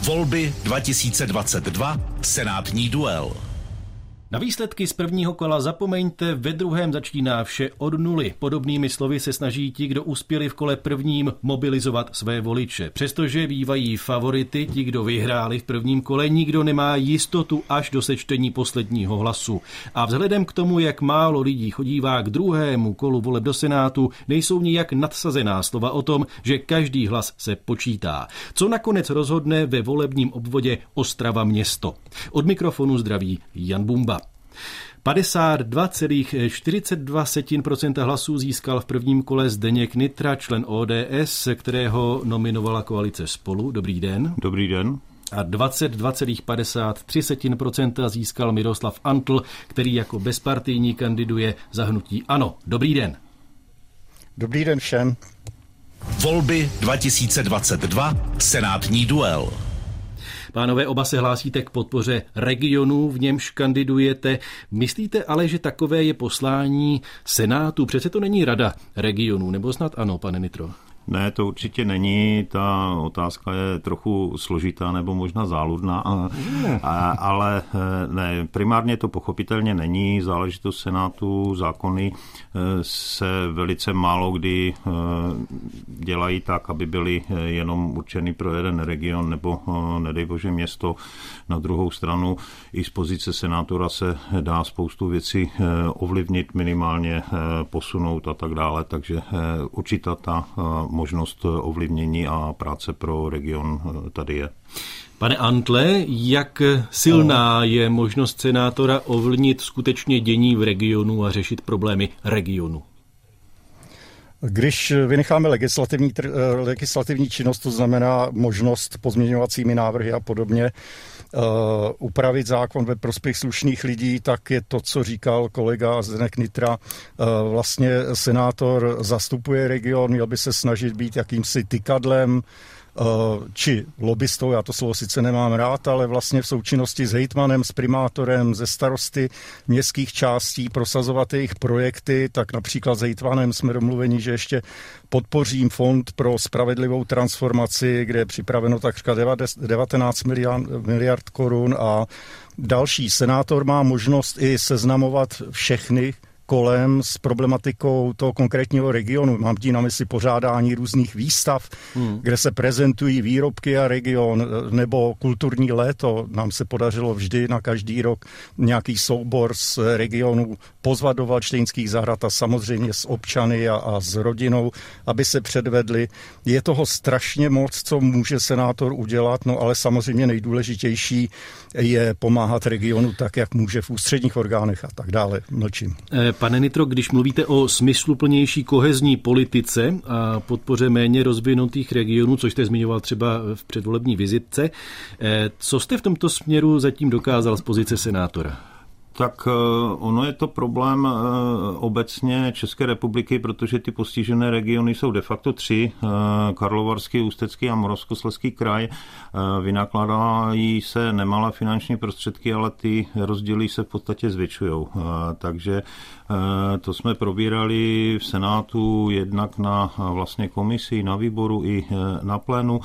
Volby 2022. Senátní duel. Na výsledky z prvního kola zapomeňte, ve druhém začíná vše od nuly. Podobnými slovy se snaží ti, kdo uspěli v kole prvním, mobilizovat své voliče. Přestože bývají favority, ti, kdo vyhráli v prvním kole, nikdo nemá jistotu až do sečtení posledního hlasu. A vzhledem k tomu, jak málo lidí chodívá k druhému kolu voleb do Senátu, nejsou nijak nadsazená slova o tom, že každý hlas se počítá. Co nakonec rozhodne ve volebním obvodě Ostrava město? Od mikrofonu zdraví Jan Bumba. 52,42% hlasů získal v prvním kole Zdeněk Nytra, člen ODS, kterého nominovala koalice Spolu. Dobrý den. Dobrý den. A 22,53% získal Miroslav Antl, který jako bezpartijní kandiduje za hnutí ANO. Dobrý den. Dobrý den všem. Volby 2022. Senátní duel. Pánové, oba se hlásíte k podpoře regionu, v němž kandidujete. Myslíte ale, že takové je poslání Senátu? Přece to není rada regionů, nebo snad ano, pane Nytro? Ne, to určitě není. Ta otázka je trochu složitá nebo možná záludná, ale ne, primárně to pochopitelně není. Záležitost Senátu, zákony se velice málo kdy dělají tak, aby byly jenom určeny pro jeden region nebo nedej bože město. Na druhou stranu i z pozice senátora se dá spoustu věcí ovlivnit, minimálně posunout a tak dále, takže určitá ta možnost ovlivnění a práce pro region tady je. Pane Antle, jak silná je možnost senátora ovlivnit skutečně dění v regionu a řešit problémy regionu? Když vynecháme legislativní činnost, to znamená možnost pozměňovacími návrhy a podobně, upravit zákon ve prospěch slušných lidí, tak je to, co říkal kolega Zdeněk Nytra. Vlastně senátor zastupuje region, měl by se snažit být jakýmsi tykadlem či lobbystou, já to slovo sice nemám rád, ale vlastně v součinnosti s hejtmanem, s primátorem, ze starosty městských částí prosazovat jejich projekty, tak například s hejtmanem jsme domluveni, že ještě podpořím fond pro spravedlivou transformaci, kde je připraveno takřka 19 miliard korun a další. Senátor má možnost i seznamovat všechny kolem s problematikou toho konkrétního regionu. Mám tím na mysli pořádání různých výstav, kde se prezentují výrobky a region, nebo kulturní léto. Nám se podařilo vždy na každý rok nějaký soubor z regionu pozvat do Valdštejnských zahrad a samozřejmě s občany a s rodinou, aby se předvedli. Je toho strašně moc, co může senátor udělat, no ale samozřejmě nejdůležitější je pomáhat regionu tak, jak může v ústředních orgánech a tak dále. Mlčím. Pane Nytro, když mluvíte o smysluplnější kohezní politice a podpoře méně rozvinutých regionů, což jste zmiňoval třeba v předvolební vizitce, co jste v tomto směru zatím dokázal z pozice senátora? Tak ono je to problém obecně České republiky, protože ty postižené regiony jsou de facto 3. Karlovarský, Ústecký a Moravskoslezský kraj. Vynakládají se nemalé finanční prostředky, ale ty rozdíly se v podstatě zvětšují. Takže to jsme probírali v Senátu jednak na vlastně komisi, na výboru i na plénu.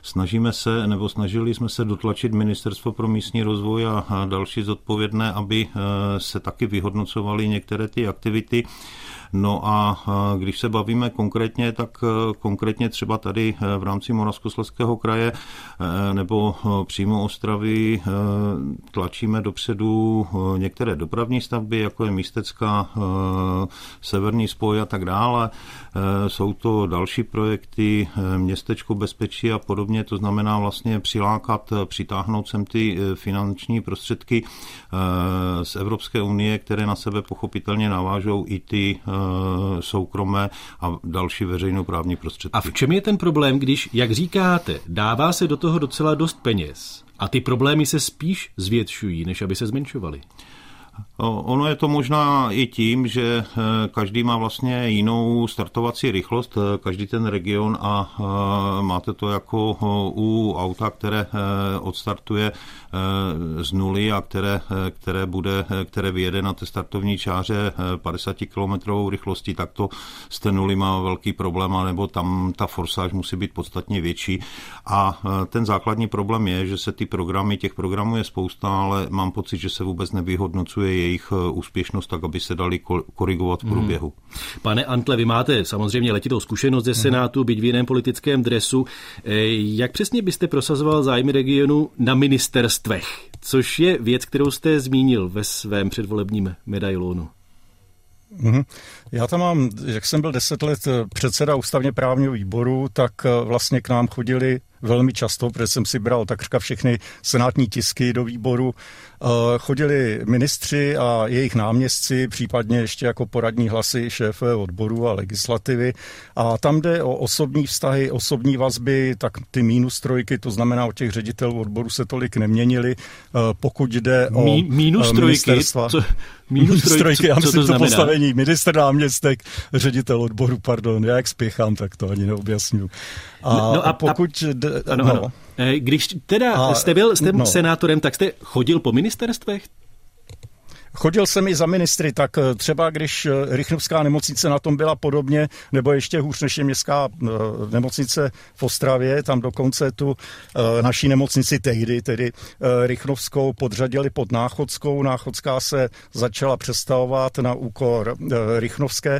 Snažili jsme se dotlačit Ministerstvo pro místní rozvoj a další zodpovědné, aby se taky vyhodnocovaly některé ty aktivity. No a když se bavíme konkrétně, tak konkrétně třeba tady v rámci Moravskoslezského kraje nebo přímo Ostravy tlačíme dopředu některé dopravní stavby, jako je Místecká, Severní spoj a tak dále. Jsou to další projekty, Městečko bezpečí a podobně, to znamená vlastně přitáhnout sem ty finanční prostředky z Evropské unie, které na sebe pochopitelně navážou i ty soukromé a další veřejnoprávní prostředky. A v čem je ten problém, když, jak říkáte, dává se do toho docela dost peněz a ty problémy se spíš zvětšují, než aby se zmenšovaly? Ono je to možná i tím, že každý má vlastně jinou startovací rychlost, každý ten region a máte to jako u auta, které odstartuje z nuly a které vyjede na té startovní čáře 50 km rychlostí, tak to z té nuly má velký problém, nebo tam ta forsáž musí být podstatně větší. A ten základní problém je, že se těch programů je spousta, ale mám pocit, že se vůbec nevyhodnocuje jejich úspěšnost, tak aby se dali korigovat v průběhu. Pane Antle, vy máte samozřejmě letitou zkušenost ze Senátu, byť v jiném politickém dresu. Jak přesně byste prosazoval zájmy regionu na ministerstvech, což je věc, kterou jste zmínil ve svém předvolebním medailonu? Já tam mám, jak jsem byl 10 let předseda ústavně právního výboru, tak vlastně k nám chodili velmi často, protože jsem si bral takřka všechny senátní tisky do výboru. Chodili ministři a jejich náměstci, případně ještě jako poradní hlasy šéfové odboru a legislativy. A tam jde o osobní vztahy, osobní vazby, tak ty -3, to znamená o těch ředitelů odboru se tolik neměnili. Pokud jde o ministerstva. -3, já myslím to to postavení, ministr, náměstek, ředitel odboru, pardon, já jak spěchám, tak to ani neobjasňuju. A pokud... Ano. Když teda jste byl senátorem, tak jste chodil po ministerstvech? Chodil jsem i za ministry, tak třeba když Rychnovská nemocnice na tom byla podobně, nebo ještě hůř než je městská nemocnice v Ostravě, tam dokonce tu naší nemocnici tehdy, tedy Rychnovskou, podřadili pod Náchodskou. Náchodská se začala přestavovat na úkor Rychnovské.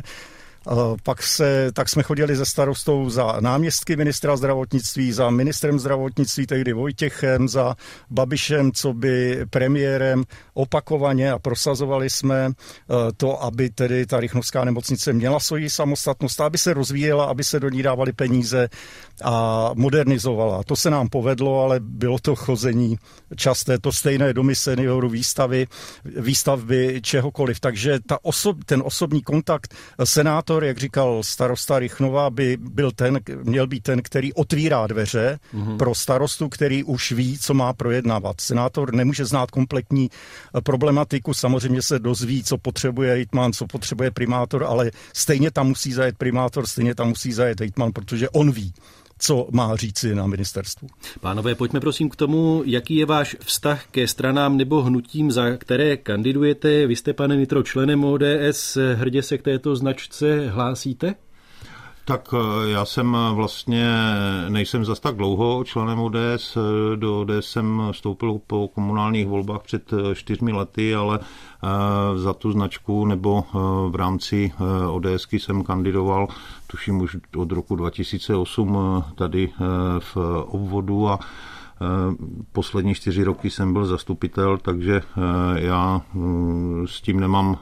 Tak jsme chodili se starostou za náměstky ministra zdravotnictví, za ministrem zdravotnictví, tehdy Vojtěchem, za Babišem, co by premiérem, opakovaně a prosazovali jsme to, aby tedy ta Rychnovská nemocnice měla svoji samostatnost, aby se rozvíjela, aby se do ní dávaly peníze a modernizovala. To se nám povedlo, ale bylo to chození časté, to stejné domy seniorů, výstavby čehokoliv. Takže ten osobní kontakt senátor, jak říkal starosta Rychnova, měl být ten, který otvírá dveře pro starostu, který už ví, co má projednávat. Senátor nemůže znát kompletní problematiku, samozřejmě se dozví, co potřebuje hejtman, co potřebuje primátor, ale stejně tam musí zajet primátor, stejně tam musí zajet hejtman, protože on ví, co má říci na ministerstvu. Pánové, pojďme prosím k tomu, jaký je váš vztah ke stranám nebo hnutím, za které kandidujete. Vy jste, pane Nytro, členem ODS, hrdě se k této značce hlásíte? Tak já jsem nejsem zas tak dlouho členem ODS. Do ODS jsem vstoupil po komunálních volbách před 4 lety, ale za tu značku nebo v rámci ODSky jsem kandidoval, tuším už od roku 2008 tady v obvodu a poslední 4 roky jsem byl zastupitel, takže já s tím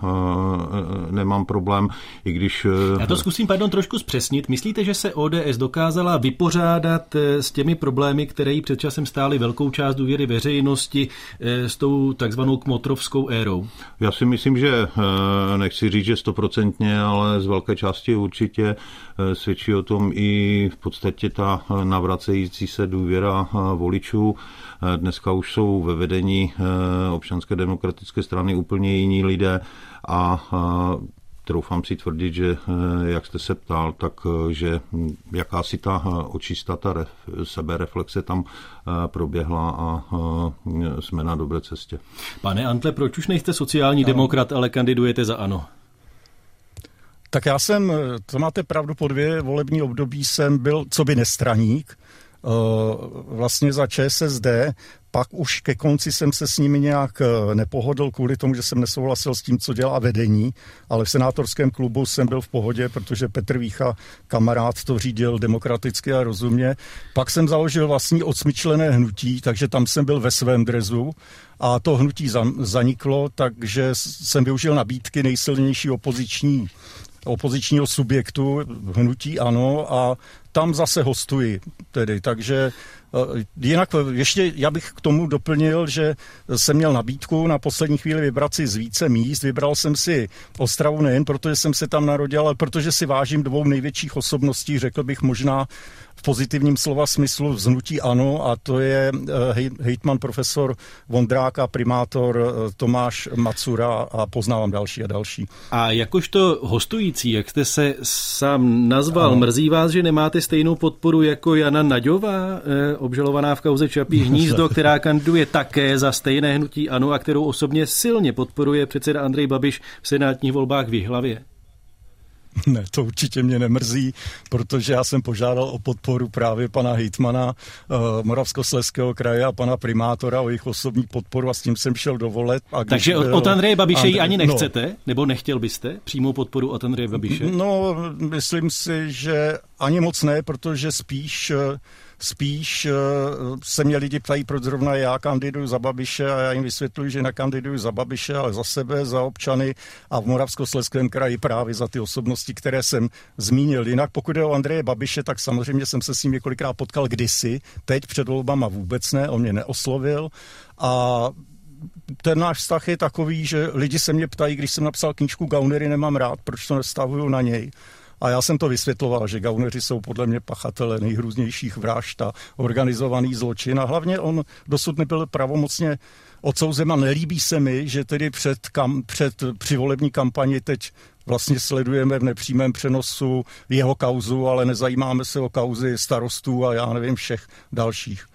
nemám problém, i když... Já to zkusím, trošku zpřesnit. Myslíte, že se ODS dokázala vypořádat s těmi problémy, které jí před časem stály velkou část důvěry veřejnosti, s tou takzvanou kmotrovskou érou? Já si myslím, že nechci říct, že 100%, ale z velké části určitě svědčí o tom i v podstatě ta navracející se důvěra voličů. Dneska už jsou ve vedení Občanské demokratické strany úplně jiní lidé a troufám si tvrdit, že jak jste se ptal, takže jakási ta očista, ta sebereflexe tam proběhla a jsme na dobré cestě. Pane Antle, proč už nejste sociální demokrat, ale kandidujete za ANO? Tak to máte pravdu, po 2 volební období jsem byl coby nestraník, vlastně za ČSSD, pak už ke konci jsem se s nimi nějak nepohodl kvůli tomu, že jsem nesouhlasil s tím, co dělá vedení, ale v senátorském klubu jsem byl v pohodě, protože Petr Vícha, kamarád, to řídil demokraticky a rozumně. Pak jsem založil vlastní 8členné hnutí, takže tam jsem byl ve svém dresu a to hnutí zaniklo, takže jsem využil nabídky nejsilnější opozičního subjektu hnutí ANO a tam zase hostuji tedy, takže Jinak ještě já bych k tomu doplnil, že jsem měl nabídku na poslední chvíli vybrat si z více míst. Vybral jsem si Ostravu nejen protože jsem se tam narodil, ale protože si vážím dvou největších osobností, řekl bych možná v pozitivním slova smyslu z hnutí ANO, a to je hejtman profesor Vondrák a primátor Tomáš Macura a poznávám další a další. A jakožto hostující, jak jste se sám nazval, mrzí vás, že nemáte stejnou podporu jako Jana Naďová, obžalovaná v kauze Čapí hnízdo, která kandiduje také za stejné hnutí ANO a kterou osobně silně podporuje předseda Andrej Babiš v senátních volbách v Jihlavě? Ne, to určitě mě nemrzí, protože já jsem požádal o podporu právě pana hejtmana Moravskoslezského kraje a pana primátora o jejich osobní podporu a s tím jsem šel do voleb. Takže od Andreje Babiše ji ani nechcete? Nebo nechtěl byste přímou podporu od Andreje Babiše? No, myslím si, že ani moc ne, protože spíš se mě lidi ptají, proč zrovna já kandiduju za Babiše a já jim vysvětluji, že nekandiduju za Babiše, ale za sebe, za občany a v Moravskoslezském kraji právě za ty osobnosti, které jsem zmínil. Jinak pokud je o Andreje Babiše, tak samozřejmě jsem se s ním několikrát potkal kdysi, teď před volbama vůbec ne, on mě neoslovil a ten náš vztah je takový, že lidi se mě ptají, když jsem napsal knížku Gaunery nemám rád, proč to nestavuju na něj. A já jsem to vysvětloval, že gauneři jsou podle mě pachatele nejhrůznějších vražd a organizovaný zločin. A hlavně on dosud nebyl pravomocně odsouzen a nelíbí se mi, že tedy při volební kampani teď vlastně sledujeme v nepřímém přenosu jeho kauzu, ale nezajímáme se o kauzy starostů a já nevím všech dalších.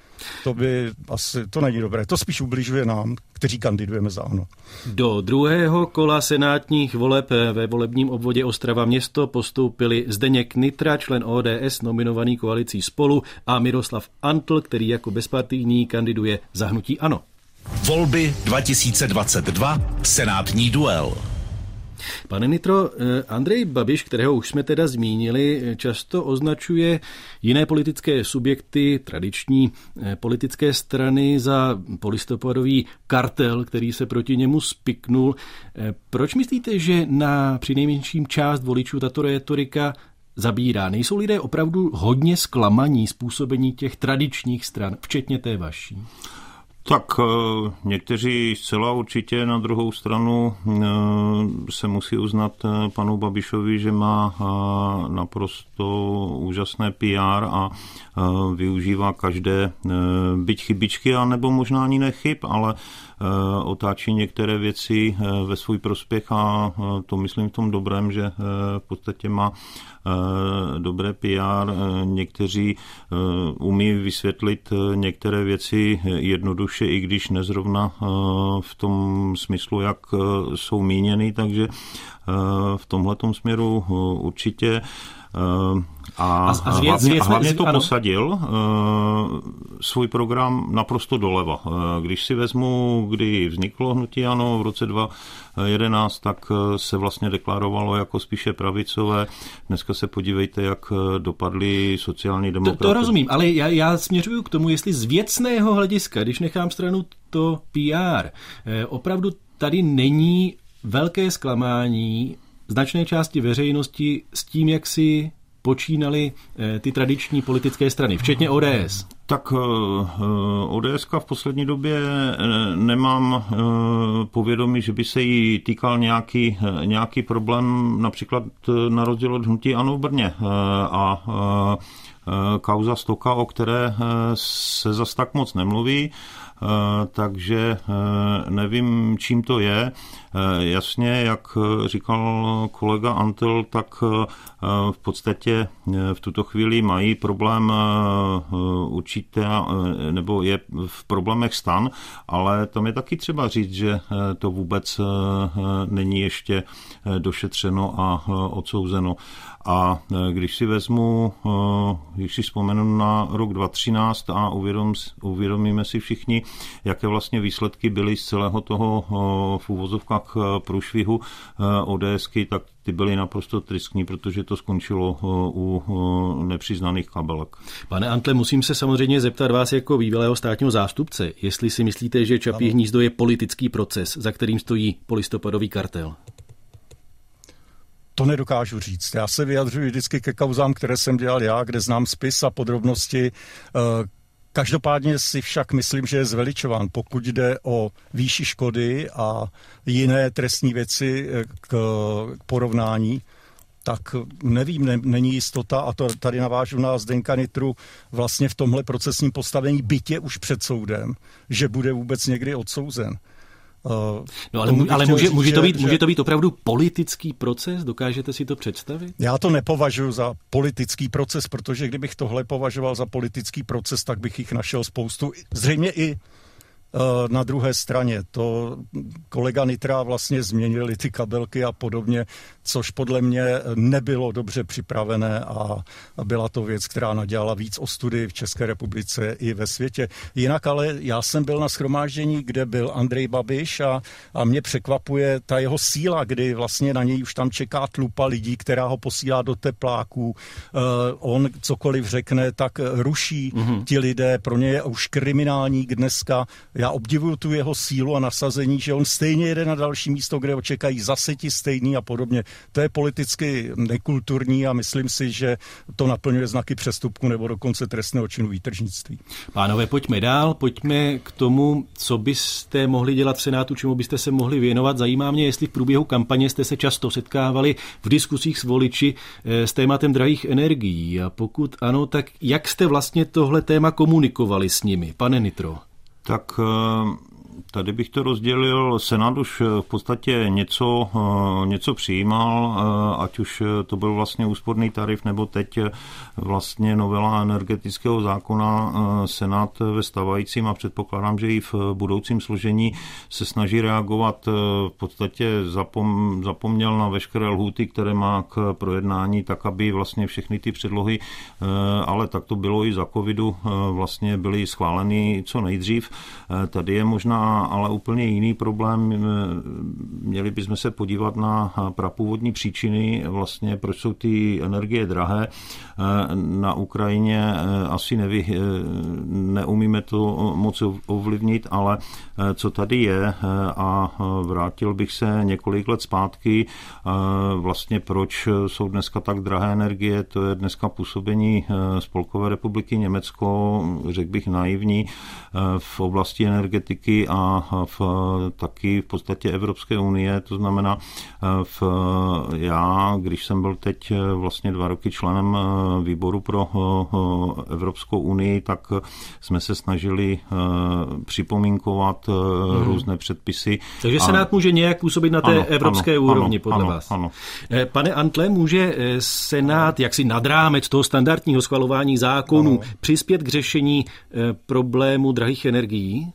To není dobré. To spíš ubližuje nám, kteří kandidujeme za ANO. Do druhého kola senátních voleb ve volebním obvodě Ostrava město postoupili Zdeněk Nytra, člen ODS, nominovaný koalicí Spolu, a Miroslav Antl, který jako bezpartijní kandiduje za hnutí ANO. Volby 2022, senátní duel. Pane Nytro, Andrej Babiš, kterého už jsme teda zmínili, často označuje jiné politické subjekty, tradiční politické strany za polistopadový kartel, který se proti němu spiknul. Proč myslíte, že na přinejmenším část voličů tato rétorika zabírá? Nejsou lidé opravdu hodně zklamaní z působení těch tradičních stran, včetně té vaší? Tak někteří zcela určitě, na druhou stranu se musí uznat panu Babišovi, že má naprosto úžasné PR a využívá každé byť chybičky, anebo možná ani nechyb, ale otáčí některé věci ve svůj prospěch a to myslím v tom dobrém, že v podstatě má dobré PR. Někteří umí vysvětlit některé věci jednoduše, i když nezrovna v tom smyslu, jak jsou míněny, takže v tomhletom směru určitě. A hlavně to posadil svůj program naprosto doleva. Když si vezmu, kdy vzniklo hnutí ANO v roce 2011, tak se vlastně deklarovalo jako spíše pravicové. Dneska se podívejte, jak dopadly sociální demokraty. To rozumím, ale já směřuju k tomu, jestli z věcného hlediska, když nechám stranu to PR, opravdu tady není velké zklamání značné části veřejnosti s tím, jak si počínaly ty tradiční politické strany, včetně ODS. Tak ODSka v poslední době nemám povědomí, že by se jí týkal nějaký problém, například na rozdíl od hnutí ANO v Brně a kauza Stoka, o které se zas tak moc nemluví, takže nevím, čím to je. Jasně, jak říkal kolega Antl, tak v podstatě v tuto chvíli mají problém určitě, nebo je v problémech STAN, ale tam je taky třeba říct, že to vůbec není ještě došetřeno a odsouzeno. A když si vzpomenu na rok 2013 a uvědomíme si všichni, jaké vlastně výsledky byly z celého toho v uvozovkách průšvihu ODSky, tak ty byly naprosto tristní, protože to skončilo u nepřiznaných kabelek. Pane Antle, musím se samozřejmě zeptat vás jako bývalého státního zástupce, jestli si myslíte, že Čapí hnízdo je politický proces, za kterým stojí polistopadový kartel. To nedokážu říct. Já se vyjadřuji vždycky ke kauzám, které jsem dělal já, kde znám spis a podrobnosti. Každopádně si však myslím, že je zveličován, pokud jde o výši škody a jiné trestní věci k porovnání, tak nevím, není jistota, a to tady navážu na Zdeňka Nytru, vlastně v tomhle procesním postavení bytě už před soudem, že bude vůbec někdy odsouzen. No ale může to být opravdu politický proces? Dokážete si to představit? Já to nepovažuji za politický proces, protože kdybych tohle považoval za politický proces, tak bych jich našel spoustu. Zřejmě i na druhé straně. To kolega Nytra vlastně změnili ty kabelky a podobně, což podle mě nebylo dobře připravené a byla to věc, která nadělala víc ostudy v České republice i ve světě. Jinak ale já jsem byl na shromáždění, kde byl Andrej Babiš a mě překvapuje ta jeho síla, kdy vlastně na něj už tam čeká tlupa lidí, která ho posílá do tepláků. On cokoliv řekne, tak ruší ti lidé. Pro ně je už kriminálník dneska. Já obdivuju tu jeho sílu a nasazení, že on stejně jede na další místo, kde ho čekají zase ti stejný a podobně. To je politicky nekulturní a myslím si, že to naplňuje znaky přestupku nebo dokonce trestného činu výtržnictví. Pánové, pojďme dál, pojďme k tomu, co byste mohli dělat v Senátu, čemu byste se mohli věnovat. Zajímá mě, jestli v průběhu kampaně jste se často setkávali v diskusích s voliči s tématem drahých energií. A pokud ano, tak jak jste vlastně tohle téma komunikovali s nimi, pane Nytro? Tak tady bych to rozdělil. Senát už v podstatě něco přijímal, ať už to byl vlastně úsporný tarif, nebo teď vlastně novela energetického zákona. Senát ve stávajícím a předpokládám, že i v budoucím složení se snaží reagovat. V podstatě zapomněl na veškeré lhůty, které má k projednání, tak aby vlastně všechny ty předlohy, ale tak to bylo i za covidu, vlastně byly schváleny co nejdřív. Tady je možná ale úplně jiný problém. Měli bychom se podívat na prapůvodní příčiny, vlastně proč jsou ty energie drahé. Na Ukrajině asi neumíme to moc ovlivnit, ale co tady je, a vrátil bych se několik let zpátky, vlastně proč jsou dneska tak drahé energie, to je dneska působení Spolkové republiky Německo, řekl bych naivní, v oblasti energetiky a taky v podstatě Evropské unie, to znamená, já, když jsem byl teď vlastně 2 roky členem výboru pro Evropskou unii, tak jsme se snažili připomínkovat různé předpisy. Takže Senát může nějak působit na té evropské úrovni, podle vás. Ano. Pane Antle, může Senát jaksi nad rámec toho standardního schvalování zákonů přispět k řešení problému drahých energií?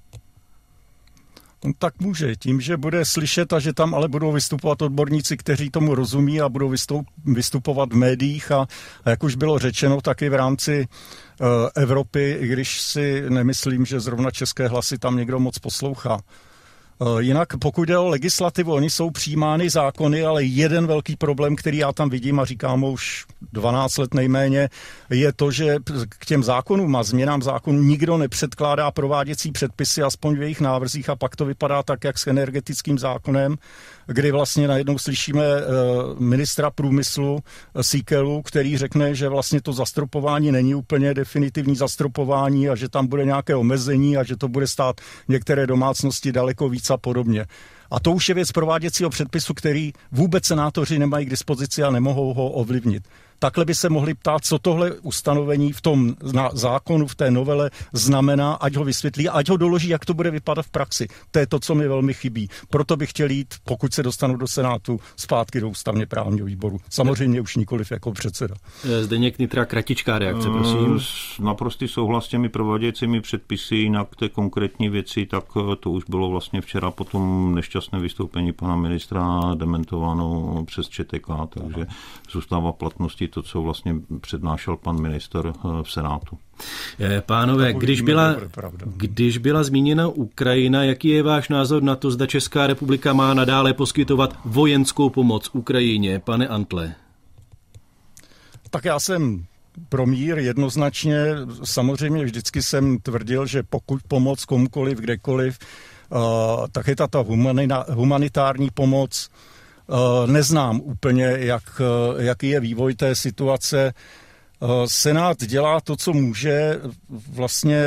Tak může, tím, že bude slyšet a že tam ale budou vystupovat odborníci, kteří tomu rozumí a budou vystupovat v médiích a jak už bylo řečeno, taky v rámci Evropy, i když si nemyslím, že zrovna české hlasy tam někdo moc poslouchá. Jinak pokud jde o legislativu, oni jsou přijímány zákony, ale jeden velký problém, který já tam vidím a říkám už 12 let nejméně, je to, že k těm zákonům a změnám zákonů nikdo nepředkládá prováděcí předpisy, aspoň v jejich návrzích, a pak to vypadá tak, jak s energetickým zákonem, kdy vlastně najednou slyšíme ministra průmyslu Síkelu, který řekne, že vlastně to zastropování není úplně definitivní zastropování a že tam bude nějaké omezení a že to bude stát některé domácnosti daleko víc a podobně. A to už je věc prováděcího předpisu, který vůbec senátoři nemají k dispozici a nemohou ho ovlivnit. Takhle by se mohli ptát, co tohle ustanovení v tom zákonu, v té novele znamená, ať ho vysvětlí, ať ho doloží, jak to bude vypadat v praxi. To je to, co mi velmi chybí. Proto bych chtěl jít, pokud se dostanu do Senátu, zpátky do ústavně právního výboru. Samozřejmě už nikoliv jako předseda. Zdeněk Nytra, kratičká reakce, prosím. Naprostý souhlas s těmi prováděcími předpisy, jinak té konkrétní věci, tak to už bylo vlastně včera po tom nešťastné vystoupení pana ministra dementováno přes ČTK, takže zůstává platnosti to, co vlastně přednášel pan ministr v Senátu. Pánové, když byla zmíněna Ukrajina, jaký je váš názor na to, zda Česká republika má nadále poskytovat vojenskou pomoc Ukrajině? Pane Antle. Tak já jsem pro mír jednoznačně. Samozřejmě vždycky jsem tvrdil, že pokud pomoc komukoliv, kdekoliv, tak je ta humanitární pomoc. Neznám úplně, jaký je vývoj té situace. Senát dělá to, co může, vlastně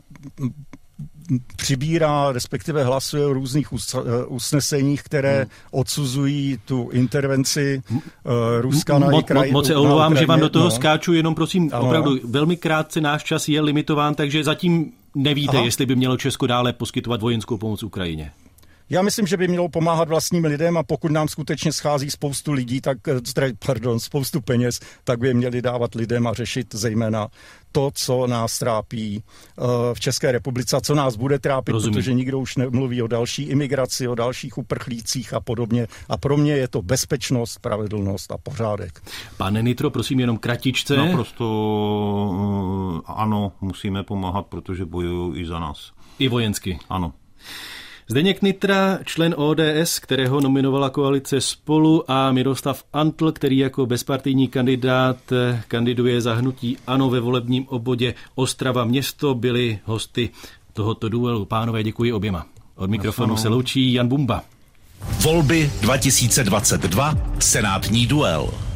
přibírá, respektive hlasuje o různých usneseních, které odsuzují tu intervenci Ruska na Ukrajině. Moc se omlouvám, že vám do toho skáču, jenom prosím, opravdu velmi krátce, náš čas je limitován, takže zatím nevíte, jestli by mělo Česko dále poskytovat vojenskou pomoc Ukrajině. Já myslím, že by mělo pomáhat vlastním lidem a pokud nám skutečně schází spoustu lidí, spoustu peněz, tak by je měli dávat lidem a řešit zejména to, co nás trápí v České republice a co nás bude trápit, protože nikdo už nemluví o další imigraci, o dalších uprchlících a podobně. A pro mě je to bezpečnost, spravedlnost a pořádek. Pane Nytro, prosím jenom kratičce. Naprosto ano, musíme pomáhat, protože bojují i za nás. I vojensky. Ano. Zdeněk Nytra, člen ODS, kterého nominovala koalice Spolu, a Miroslav Antl, který jako bezpartijní kandidát kandiduje za hnutí ANO ve volebním obvodě Ostrava město, byli hosty tohoto duelu. Pánové, děkuji oběma. Od mikrofonu se loučí Jan Bumba. Volby 2022, senátní duel.